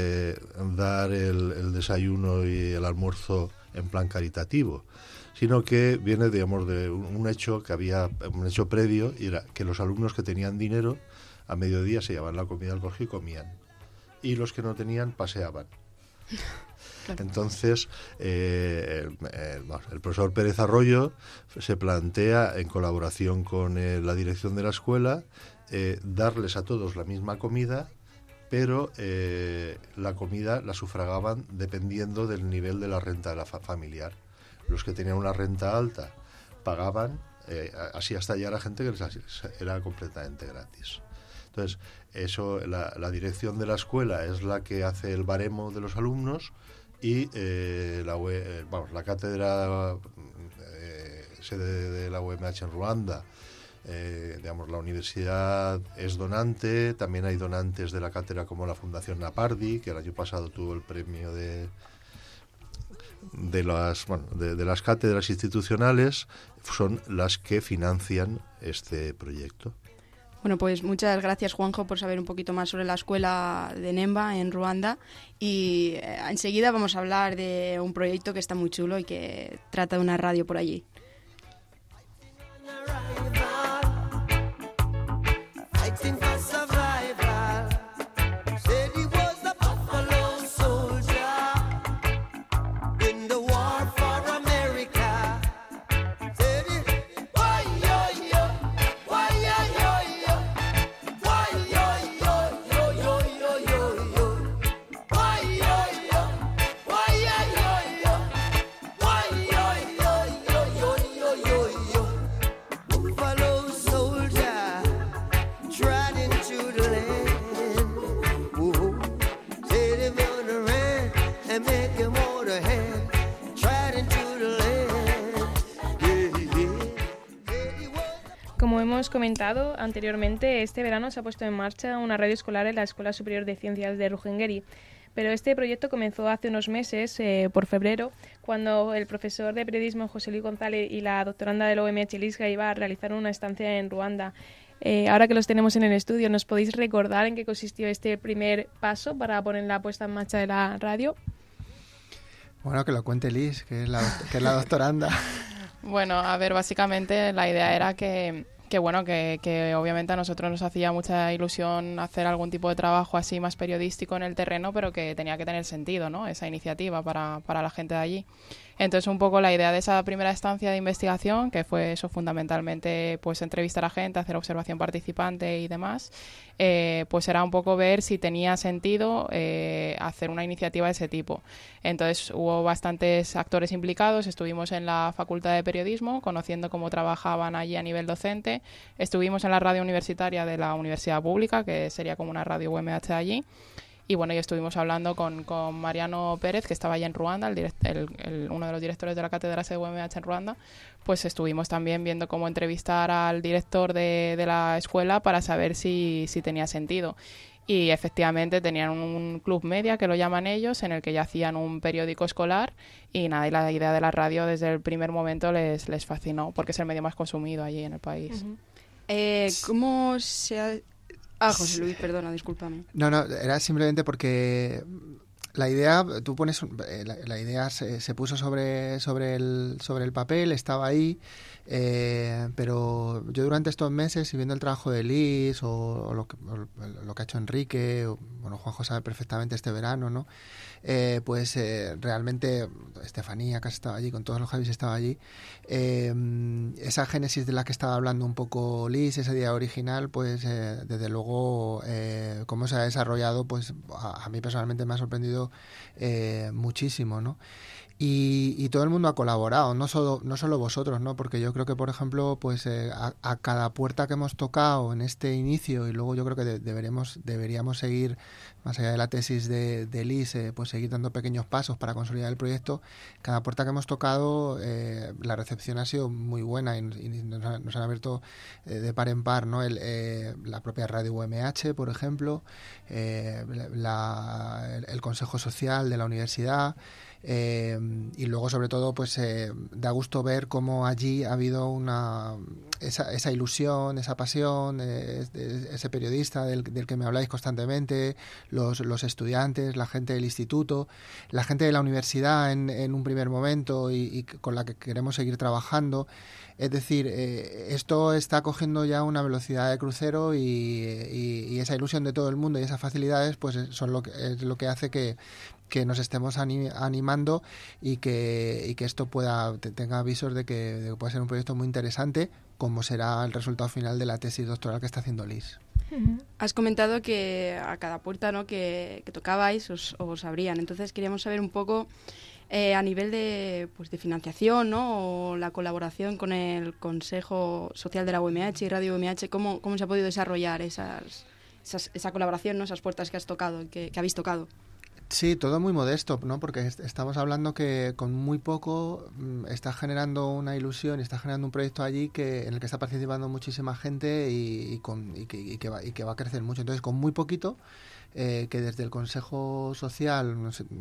dar el desayuno y el almuerzo en plan caritativo, sino que viene, de un hecho previo, y era que los alumnos que tenían dinero a mediodía se llevaban la comida al colegio y comían, y los que no tenían paseaban. Claro. Entonces, el profesor Pérez Arroyo se plantea, en colaboración con la dirección de la escuela, darles a todos la misma comida, pero la comida la sufragaban dependiendo del nivel de la renta de la familiar. Los que tenían una renta alta pagaban, así hasta llegar a gente que era completamente gratis. Entonces, la dirección de la escuela es la que hace el baremo de los alumnos y la cátedra sede de la UMH en Ruanda, la universidad es donante. También hay donantes de la cátedra como la Fundación Napardi, que el año pasado tuvo el premio de las cátedras institucionales, son las que financian este proyecto. Bueno, pues muchas gracias, Juanjo, por saber un poquito más sobre la escuela de Nemba en Ruanda, y enseguida vamos a hablar de un proyecto que está muy chulo y que trata de una radio por allí. Trod into hemos comentado anteriormente, este verano se ha puesto en marcha una radio escolar en la Escuela Superior de Ciencias de Ruhengeri. Pero este proyecto comenzó hace unos meses, por febrero, cuando el profesor de periodismo José Luis González y la doctoranda del OMH Liz Gaiva realizaron una estancia en Ruanda. Ahora que los tenemos en el estudio, ¿nos podéis recordar en qué consistió este primer paso para poner la puesta en marcha de la radio? Bueno, que lo cuente Liz, que es la doctoranda. Bueno, a ver, básicamente la idea era que obviamente a nosotros nos hacía mucha ilusión hacer algún tipo de trabajo así más periodístico en el terreno, pero que tenía que tener sentido, ¿no? Esa iniciativa para la gente de allí. Entonces, un poco la idea de esa primera estancia de investigación, que fue eso fundamentalmente, pues entrevistar a gente, hacer observación participante y demás, pues era un poco ver si tenía sentido hacer una iniciativa de ese tipo. Entonces, hubo bastantes actores implicados. Estuvimos en la Facultad de Periodismo, conociendo cómo trabajaban allí a nivel docente. Estuvimos en la radio universitaria de la Universidad Pública, que sería como una radio UMH allí. Y bueno, y estuvimos hablando con Mariano Pérez, que estaba allí en Ruanda, uno de los directores de la cátedra de UMH en Ruanda. Pues estuvimos también viendo cómo entrevistar al director de la escuela para saber si tenía sentido. Y efectivamente tenían un club media, que lo llaman ellos, en el que ya hacían un periódico escolar. Y nada, y la idea de la radio desde el primer momento les fascinó, porque es el medio más consumido allí en el país. ¿Cómo se ha...? José Luis, perdona, discúlpame. No, era simplemente porque la idea, la idea se puso sobre el papel, estaba ahí, pero yo durante estos meses, y viendo el trabajo de Liz o lo que ha hecho Enrique, Juanjo sabe perfectamente este verano, ¿no? Realmente Estefanía, que has estado allí, con todos los que habéis estado allí, esa génesis de la que estaba hablando un poco Liz, esa idea original, pues desde luego cómo se ha desarrollado, pues a mí personalmente me ha sorprendido muchísimo, ¿no? Y todo el mundo ha colaborado, no solo vosotros, ¿no? Porque yo creo que, por ejemplo, pues a cada puerta que hemos tocado en este inicio, y luego yo creo que deberíamos seguir, más allá de la tesis de Liz, pues seguir dando pequeños pasos para consolidar el proyecto. Cada puerta que hemos tocado, la recepción ha sido muy buena y nos han abierto de par en par, ¿no? La propia radio UMH, por ejemplo, el Consejo Social de la Universidad. Y luego, sobre todo, pues da gusto ver cómo allí ha habido esa ilusión, esa pasión, ese periodista del que me habláis constantemente, los estudiantes, la gente del instituto, la gente de la universidad en un primer momento y con la que queremos seguir trabajando. Es decir, esto está cogiendo ya una velocidad de crucero y esa ilusión de todo el mundo y esas facilidades pues es lo que hace que nos estemos animando y que esto tenga avisos de que pueda ser un proyecto muy interesante, como será el resultado final de la tesis doctoral que está haciendo Liz. Has comentado que a cada puerta, ¿no?, que tocabais os abrían. Entonces queríamos saber un poco a nivel de financiación, ¿no?, o la colaboración con el Consejo Social de la UMH y Radio UMH, ¿cómo se ha podido desarrollar esa colaboración, ¿no?, esas puertas que has tocado, que habéis tocado? Sí, todo muy modesto, ¿no? Porque estamos hablando que con muy poco está generando una ilusión y está generando un proyecto allí en el que está participando muchísima gente y que va a crecer mucho. Entonces, con muy poquito, que desde el Consejo Social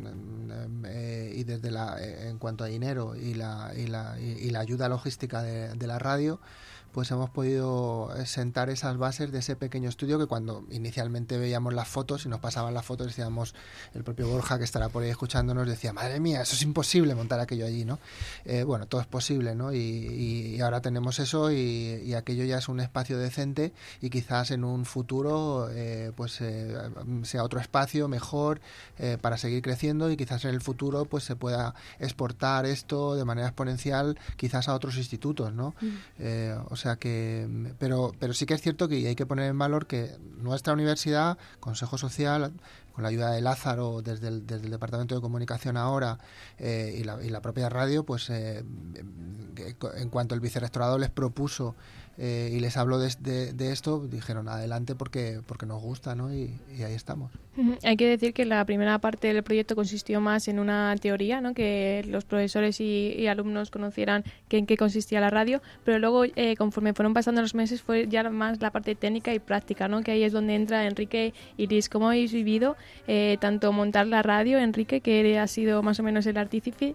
y desde en cuanto a dinero y la ayuda logística de la radio, pues hemos podido sentar esas bases de ese pequeño estudio que cuando inicialmente veíamos las fotos y nos pasaban las fotos decíamos, el propio Borja, que estará por ahí escuchándonos, decía, madre mía, eso es imposible montar aquello allí, ¿no? Bueno, todo es posible, ¿no? Y ahora tenemos eso y aquello ya es un espacio decente y quizás en un futuro sea otro espacio mejor para seguir creciendo y quizás en el futuro pues se pueda exportar esto de manera exponencial quizás a otros institutos, ¿no? O sea que, pero sí que es cierto que hay que poner en valor que nuestra universidad, Consejo Social, con la ayuda de Lázaro desde el Departamento de Comunicación ahora y la propia radio, pues en cuanto el vicerrectorado les propuso y les hablo de esto, dijeron adelante porque nos gusta, ¿no? Y ahí estamos. Hay que decir que la primera parte del proyecto consistió más en una teoría, ¿no? Que los profesores y alumnos conocieran en qué consistía la radio, pero luego conforme fueron pasando los meses fue ya más la parte técnica y práctica, ¿no? Que ahí es donde entra Enrique y Liz. ¿Cómo habéis vivido tanto montar la radio, Enrique, que ha sido más o menos el artífice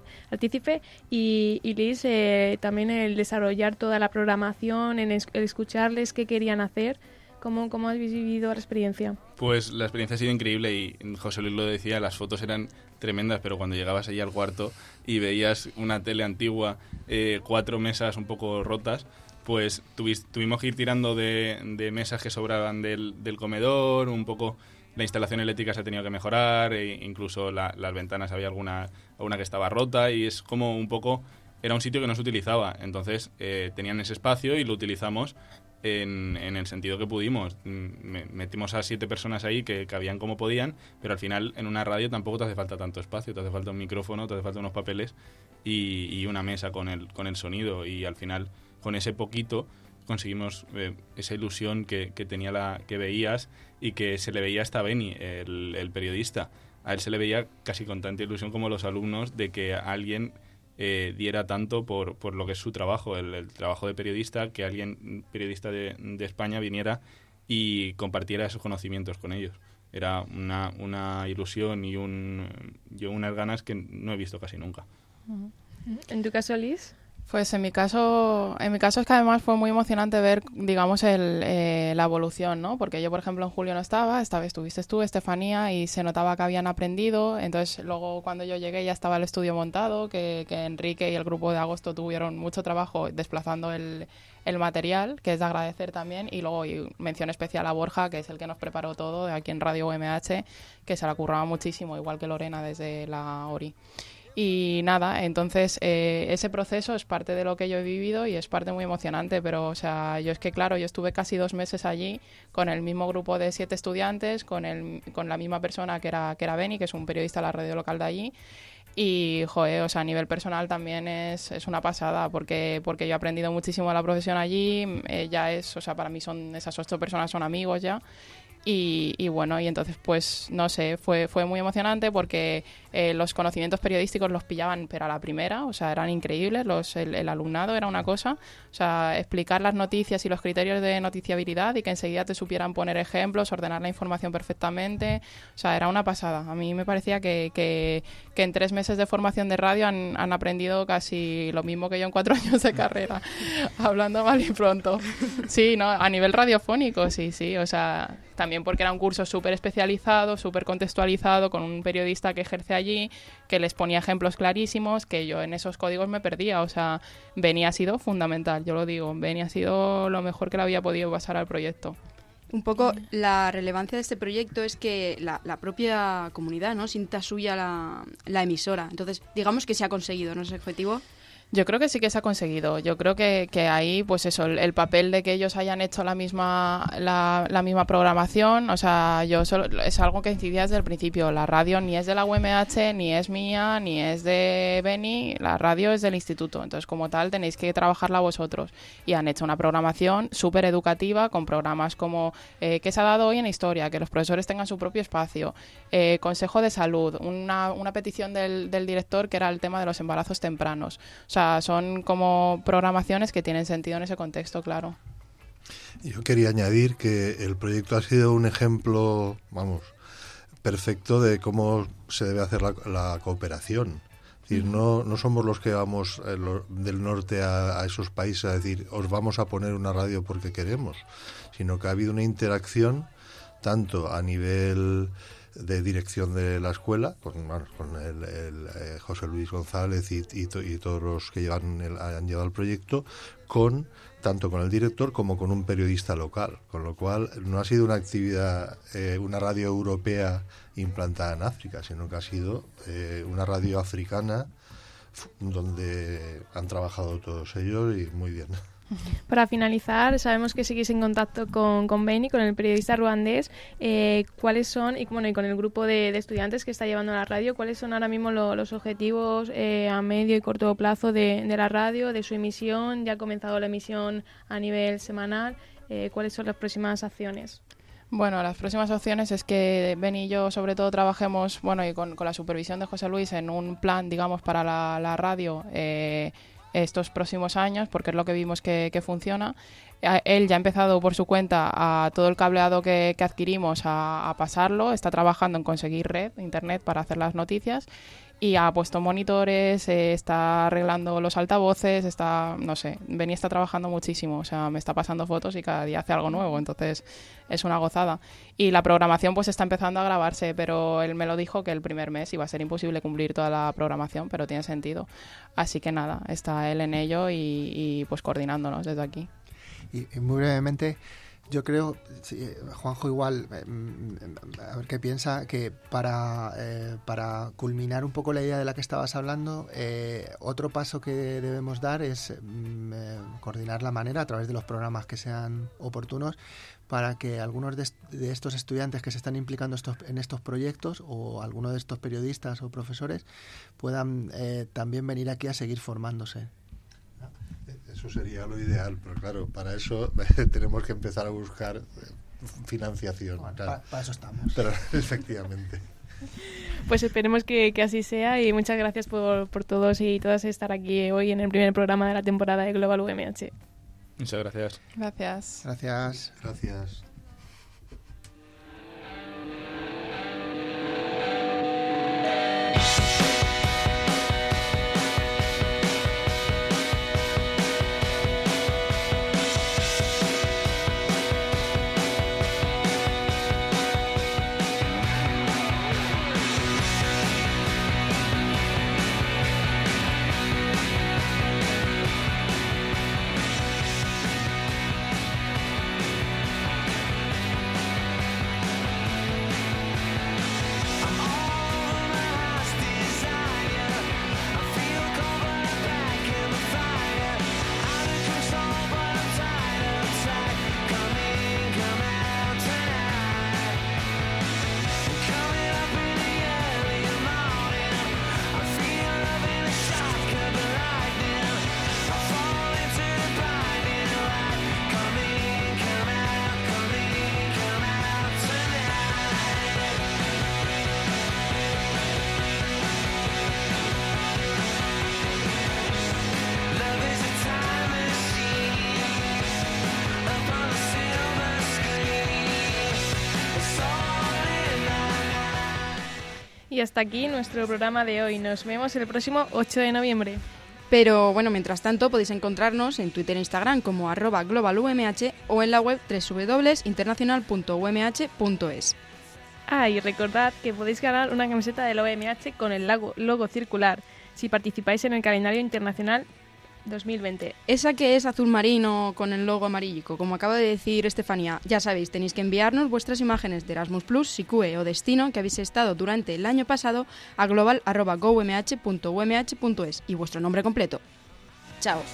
y Liz también el desarrollar toda la programación, el escucharles qué querían hacer? ¿Cómo habéis vivido la experiencia? Pues la experiencia ha sido increíble y José Luis lo decía, las fotos eran tremendas, pero cuando llegabas allí al cuarto y veías una tele antigua, 4 mesas un poco rotas, pues tuvimos que ir tirando de mesas que sobraban del comedor, un poco la instalación eléctrica se ha tenido que mejorar, e incluso las ventanas había alguna que estaba rota y es como un poco, era un sitio que no se utilizaba, entonces tenían ese espacio y lo utilizamos en el sentido que pudimos. Metimos a 7 personas ahí que cabían como podían, pero al final en una radio tampoco te hace falta tanto espacio, te hace falta un micrófono, te hace falta unos papeles y una mesa con el sonido, y al final con ese poquito conseguimos esa ilusión que tenía que veías y que se le veía hasta a Beni, el periodista. A él se le veía casi con tanta ilusión como los alumnos de que alguien diera tanto por lo que es su trabajo, el trabajo de periodista, que alguien periodista de España viniera y compartiera esos conocimientos con ellos. Era una ilusión y unas ganas que no he visto casi nunca. ¿En tu caso, Liz? Pues en mi caso es que además fue muy emocionante ver, digamos, la evolución, ¿no? Porque yo, por ejemplo, en julio no estaba, esta vez estuviste tú, Estefanía, y se notaba que habían aprendido. Entonces, luego cuando yo llegué ya estaba el estudio montado, que Enrique y el grupo de agosto tuvieron mucho trabajo desplazando el material, que es de agradecer también. Y luego mención especial a Borja, que es el que nos preparó todo aquí en Radio UMH, que se la curraba muchísimo, igual que Lorena desde la ORI. Y nada, entonces ese proceso es parte de lo que yo he vivido y es parte muy emocionante, pero o sea, yo es que claro, yo estuve casi 2 meses allí con el mismo grupo de 7 estudiantes, con la misma persona que era Beni, que es un periodista de la radio local de allí. Y, joder, o sea, a nivel personal también es una pasada porque yo he aprendido muchísimo de la profesión allí, o sea, para mí esas 8 personas son amigos ya. Y bueno, y entonces pues no sé, fue muy emocionante porque los conocimientos periodísticos los pillaban pero a la primera, o sea, eran increíbles, el alumnado era una cosa, o sea, explicar las noticias y los criterios de noticiabilidad y que enseguida te supieran poner ejemplos, ordenar la información perfectamente, o sea, era una pasada. A mí me parecía que en 3 meses de formación de radio han aprendido casi lo mismo que yo en 4 años de carrera, hablando mal y pronto. Sí, ¿no? A nivel radiofónico, sí, o sea, también porque era un curso súper especializado, súper contextualizado, con un periodista que ejerce allí, que les ponía ejemplos clarísimos, que yo en esos códigos me perdía. O sea, Beni ha sido fundamental, yo lo digo. Beni ha sido lo mejor que le había podido pasar al proyecto. Un poco la relevancia de este proyecto es que la propia comunidad, ¿no?, sienta suya la emisora. Entonces, digamos que se ha conseguido, ¿no?, ese objetivo. Yo creo que sí que se ha conseguido. Yo creo que ahí, pues eso, el papel de que ellos hayan hecho la misma programación, o sea, es algo que incidía desde el principio. La radio ni es de la UMH, ni es mía, ni es de Beni, la radio es del instituto. Entonces, como tal, tenéis que trabajarla vosotros. Y han hecho una programación súper educativa con programas como ¿qué se ha dado hoy en historia? Que los profesores tengan su propio espacio. Consejo de salud, una petición del director que era el tema de los embarazos tempranos. O sea, son como programaciones que tienen sentido en ese contexto, claro. Yo quería añadir que el proyecto ha sido un ejemplo, perfecto de cómo se debe hacer la cooperación. Es decir, no somos los que vamos del norte a esos países a decir, os vamos a poner una radio porque queremos, sino que ha habido una interacción tanto a nivel de dirección de la escuela, con el José Luis González y todos los que han llevado el proyecto, tanto con el director como con un periodista local, con lo cual no ha sido una actividad, una radio europea implantada en África, sino que ha sido una radio africana donde han trabajado todos ellos y muy bien. Para finalizar, sabemos que seguís en contacto con Beni, con el periodista ruandés. ¿Cuáles son, y con el grupo de estudiantes que está llevando la radio, cuáles son ahora mismo los objetivos a medio y corto plazo de la radio, de su emisión? Ya ha comenzado la emisión a nivel semanal. ¿Cuáles son las próximas acciones? Bueno, las próximas opciones es que Ben y yo sobre todo trabajemos, y con la supervisión de José Luis en un plan, digamos, para la radio estos próximos años, porque es lo que vimos que funciona. Él ya ha empezado por su cuenta a todo el cableado que adquirimos a pasarlo, está trabajando en conseguir red, internet para hacer las noticias y ha puesto monitores, está arreglando los altavoces, Beni está trabajando muchísimo, o sea, me está pasando fotos y cada día hace algo nuevo, entonces es una gozada. Y la programación pues está empezando a grabarse, pero él me lo dijo que el primer mes iba a ser imposible cumplir toda la programación, pero tiene sentido. Así que nada, está él en ello y pues coordinándonos desde aquí. Y muy brevemente, yo creo, Juanjo igual, a ver qué piensa, que para culminar un poco la idea de la que estabas hablando, otro paso que debemos dar es coordinar la manera a través de los programas que sean oportunos para que algunos de estos estudiantes que se están implicando en estos proyectos o algunos de estos periodistas o profesores puedan también venir aquí a seguir formándose. Eso sería lo ideal, pero claro, para eso tenemos que empezar a buscar financiación. Bueno, claro. Para eso estamos. Pero, efectivamente. Pues esperemos que así sea y muchas gracias por todos y todas estar aquí hoy en el primer programa de la temporada de Global UMH. Muchas gracias. Gracias. Gracias. Gracias. Y hasta aquí nuestro programa de hoy. Nos vemos el próximo 8 de noviembre. Pero bueno, mientras tanto podéis encontrarnos en Twitter e Instagram como @globalumh o en la web www.international.umh.es. Y recordad que podéis ganar una camiseta del OMH con el logo circular si participáis en el calendario internacional 2020. Esa que es azul marino con el logo amarillico, como acaba de decir Estefanía. Ya sabéis, tenéis que enviarnos vuestras imágenes de Erasmus+, SICUE o Destino que habéis estado durante el año pasado a global@goumh.umh.es y vuestro nombre completo. Chao.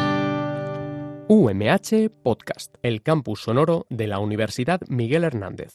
UMH Podcast, el campus sonoro de la Universidad Miguel Hernández.